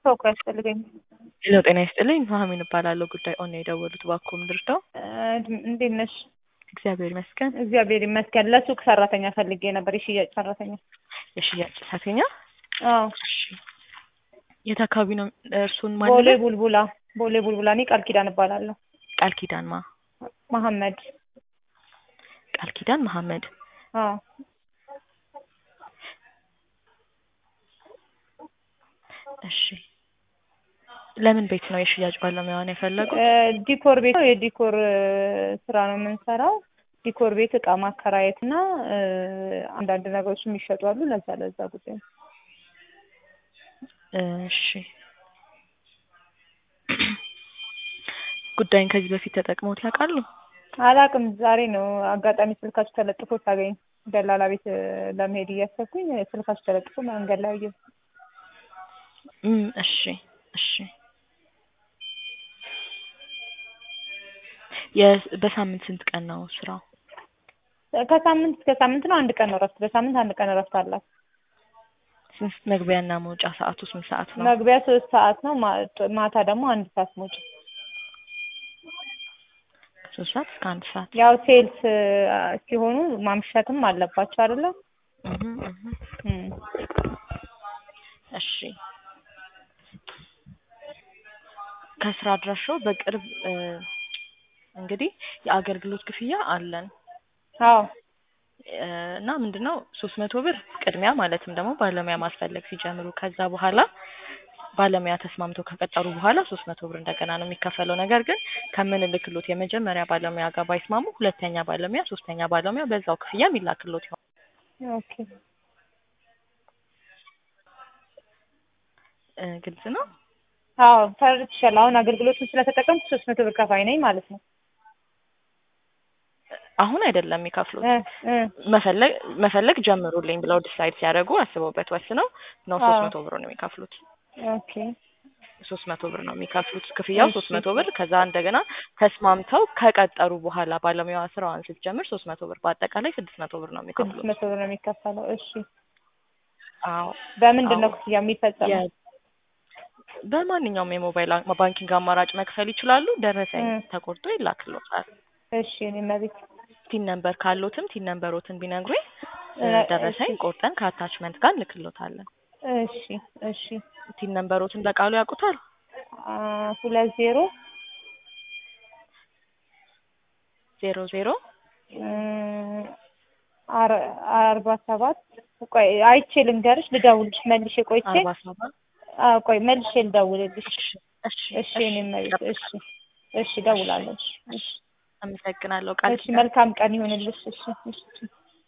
ሰው እኮ ያስፈልገኛል። ሄሎ ጤና ይስጥልኝ ኑሐሚን እባላለሁ። ጉዳይ ኦን የደወሉት እባክዎ ምንድርተው? እንዴት ነሽ? እግዚአብሔር ይመስገን። እግዚአብሔር ይመስገን። ለሱቅ ሰራተኛ ፈልጌ ነበር፣ የሽያጭ ሰራተኛ። የሽያጭ ሰራተኛ? አዎ። እሺ። የት አካባቢ ነው እርሱን ቦሌ ማለት? ቡልቡላ። ቦሌ ቡልቡላ። እኔ ቃል ኪዳን እባላለሁ። ቃል ኪዳን መሐመድ። ቃል ኪዳን መሐመድ። አዎ። እሺ። ለምን ቤት ነው የሽያጭ ባለሙያውን የፈለጉት? ዲኮር ቤት ነው፣ የዲኮር ስራ ነው የምንሰራው። ዲኮር ቤት እቃ ማከራየት እና አንዳንድ ነገሮች የሚሸጡ አሉ። ለዛ ጉዳይ ነው። እሺ። ጉዳይን ከዚህ በፊት ተጠቅመውት ያውቃሉ? አላውቅም። ዛሬ ነው አጋጣሚ ስልካችሁ ተለጥፎ ታገኝ ደላላ ቤት ለመሄድ እያሰብኩኝ ስልካችሁ ተለጥፎ መንገድ ላይ አየሁ። እሺ እሺ። በሳምንት ስንት ቀን ነው ስራው? ከሳምንት እስከ ሳምንት ነው። አንድ ቀን ነው እረፍት። በሳምንት አንድ ቀን እረፍት አላት። ስንት መግቢያና መውጫ ሰዓቱ ስንት ሰዓት ነው? መግቢያ 3 ሰዓት ነው። ማታ ደግሞ 1 ሰዓት መውጫ። 3 ሰዓት እስከ 1 ሰዓት። ያው ሴልስ ሲሆኑ ማምሸትም አለባቸው አይደለ? እሺ። ከስራ አድራሻው በቅርብ እንግዲህ የአገልግሎት ክፍያ አለን። አዎ። እና ምንድነው 300 ብር ቅድሚያ ማለትም ደግሞ ባለሙያ ማስፈለግ ሲጀምሩ ከዛ በኋላ ባለሙያ ተስማምተው ከቀጠሩ በኋላ 300 ብር እንደገና ነው የሚከፈለው። ነገር ግን ከምንልክሎት የመጀመሪያ ባለሙያ ጋር ባይስማሙ ሁለተኛ ባለሙያ፣ ሶስተኛ ባለሙያ በዛው ክፍያ የሚላክሎት ይሆናል። ኦኬ። ግልጽ ነው? አዎ ተረድቻለሁ። አሁን አገልግሎቱን ስለተጠቀምኩ 300 ብር ከፋይ ነኝ ማለት ነው። አሁን አይደለም የሚከፍሉት። መፈለግ ጀምሩልኝ ብለው ዲሳይድ ሲያደርጉ አስበውበት ወስነው ነው 300 ብር ነው የሚከፍሉት። ኦኬ። 300 ብር ነው የሚከፍሉት። ክፍያው 300 ብር። ከዛ እንደገና ተስማምተው ከቀጠሩ በኋላ ባለሙያዋ ስራዋን ስትጀምር 300 ብር፣ በአጠቃላይ 600 ብር ነው የሚከፍሉት። 600 ብር ነው የሚከፈለው። እሺ። አዎ። በምንድን ነው ክፍያ የሚፈጸመው? በማንኛውም የሞባይል ባንኪንግ አማራጭ መክፈል ይችላሉ። ደረሰኝ ተቆርጦ ይላክልዎታል። እሺ። እኔ መቤት ቲን ነምበር ካሎትም ቲን ነምበሮትን ቢነግሩኝ ደረሰኝ ቆርጠን ከአታችመንት ጋር እንልክልዎታለን። እሺ እሺ። ቲን ነምበሮትን በቃሉ ያውቁታል? 20 00 47 ቆይ አይቼ ልንገርሽ፣ ልደውልሽ መልሼ ቆይቼ 47 ቆይ መልሼ ልደውልልሽ። እሺ። እኔ መቤት እሺ እሺ። እደውላለሁ። እሺ። አመሰግናለሁ ቃል። እሺ። መልካም ቀን ይሁንልሽ። እሺ እሺ።